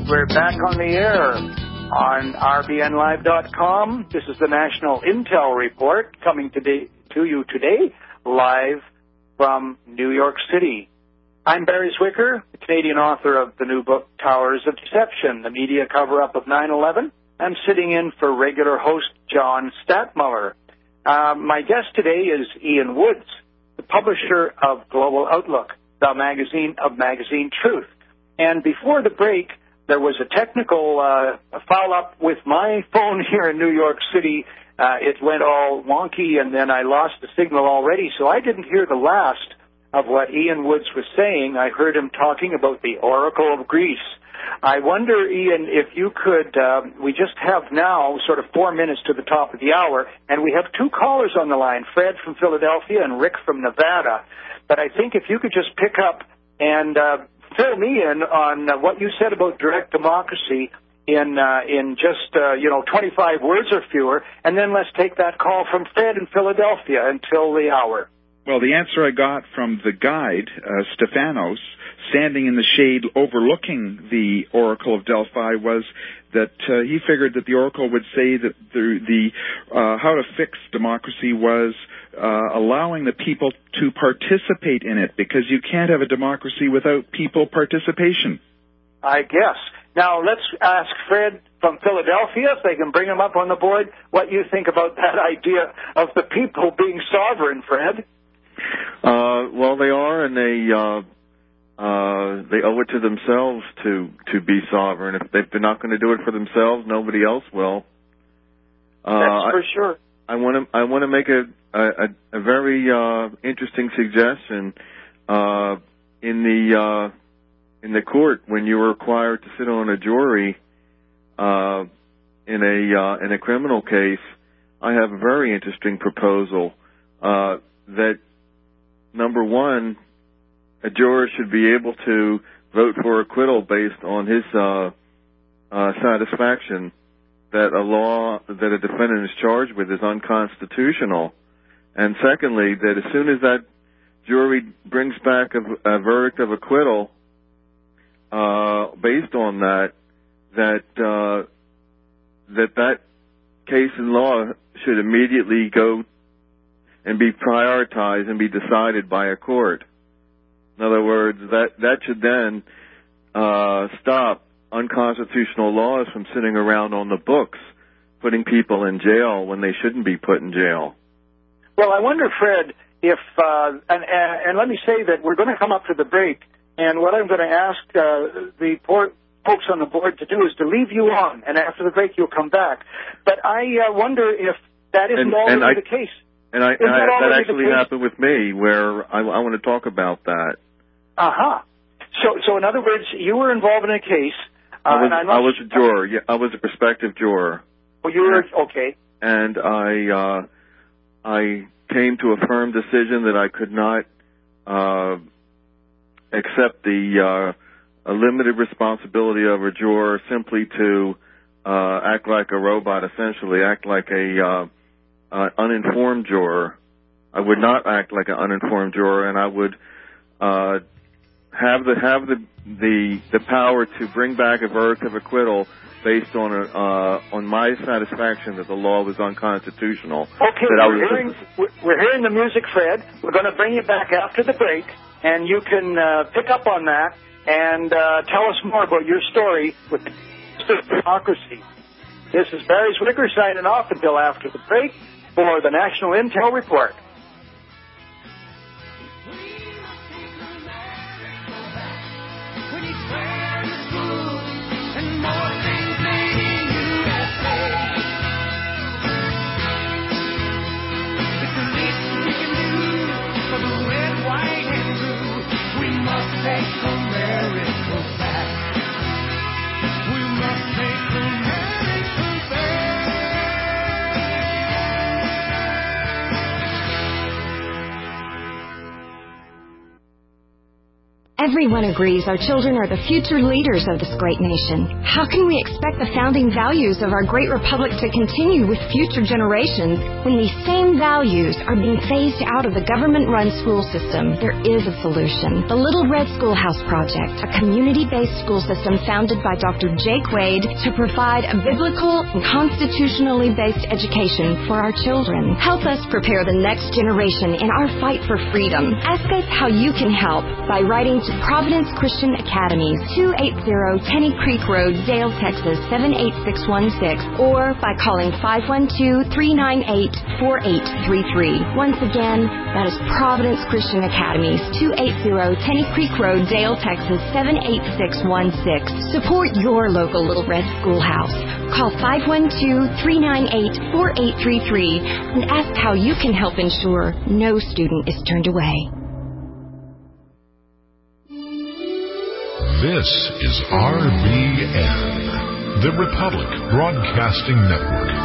We're back on the air on R B N live dot com. This is the National Intel Report coming today to you today, live from New York City. I'm Barry Zwicker, the Canadian author of the new book, Towers of Deception, the media cover-up of nine eleven. I'm sitting in for regular host John Statmuller. Uh, my guest today is Ian Woods, the publisher of Global Outlook, the magazine of Magazine Truth. And before the break, there was a technical uh, foul-up with my phone here in New York City. Uh, it went all wonky, and then I lost the signal already, so I didn't hear the last of what Ian Woods was saying. I heard him talking about the Oracle of Greece. I wonder, Ian, if you could, uh, we just have now sort of four minutes to the top of the hour, and we have two callers on the line, Fred from Philadelphia and Rick from Nevada. But I think if you could just pick up and uh, fill me in on uh, what you said about direct democracy in uh, in just, uh, you know, twenty-five words or fewer, and then let's take that call from Fred in Philadelphia until the hour. Well, the answer I got from the guide, uh, Stephanos, standing in the shade overlooking the Oracle of Delphi, was that uh, he figured that the Oracle would say that the, the uh, how to fix democracy was uh, allowing the people to participate in it, because you can't have a democracy without people participation. I guess. Now, let's ask Fred from Philadelphia, if they can bring him up on the board, what you think about that idea of the people being sovereign, Fred. Uh, well, they are, and they uh, uh, they owe it to themselves to to be sovereign. If, they, if they're not going to do it for themselves, nobody else will. Uh, That's for sure. I want to I want to make a a, a very uh, interesting suggestion. Uh, in the uh, in the court, when you were required to sit on a jury uh, in a uh, in a criminal case, I have a very interesting proposal uh, that. Number one, a juror should be able to vote for acquittal based on his uh, uh, satisfaction that a law that a defendant is charged with is unconstitutional. And secondly, that as soon as that jury brings back a, a verdict of acquittal uh, based on that, that uh, that that case in law should immediately go and be prioritized and be decided by a court. In other words, that that should then uh, stop unconstitutional laws from sitting around on the books, putting people in jail when they shouldn't be put in jail. Well, I wonder, Fred, if, uh, and, and let me say that we're going to come up to the break, and what I'm going to ask uh, the poor folks on the board to do is to leave you on, and after the break you'll come back. But I uh, wonder if that isn't and, already and I, the case. And, I, and that, I, that actually happened with me, where I, I want to talk about that. Uh-huh. So, so in other words, you were involved in a case. Uh, I was, and I, I was a juror. Yeah, I was a prospective juror. Oh, you were okay. And I, uh, I came to a firm decision that I could not uh, accept the uh, a limited responsibility of a juror simply to uh, act like a robot, essentially act like a uh, Uh, uninformed juror. I would not act like an uninformed juror, and I would uh, have the have the, the the power to bring back a verdict of acquittal based on a, uh, on my satisfaction that the law was unconstitutional. Okay, that I we're, was hearing, we're hearing the music, Fred. We're going to bring you back after the break, and you can uh, pick up on that and uh, tell us more about your story with democracy. This is Barry Zwicker signing off until after the break for the National Intel Report. Everyone agrees our children are the future leaders of this great nation. How can we expect the founding values of our great republic to continue with future generations when these same values are being phased out of the government-run school system? There is a solution. The Little Red Schoolhouse Project, a community-based school system founded by Doctor Jake Wade to provide a biblical and constitutionally based education for our children. Help us prepare the next generation in our fight for freedom. Ask us how you can help by writing to Providence Christian Academies, two eighty Tenny Creek Road, Dale, Texas, seven eight six one six, or by calling five one two, three nine eight, four eight three three. Once again, that is Providence Christian Academies, two eighty Tenny Creek Road, Dale, Texas, seven eight six one six. Support your local Little Red Schoolhouse. Call five one two, three nine eight, four eight three three and ask how you can help ensure no student is turned away. This is R B N, the Republic Broadcasting Network.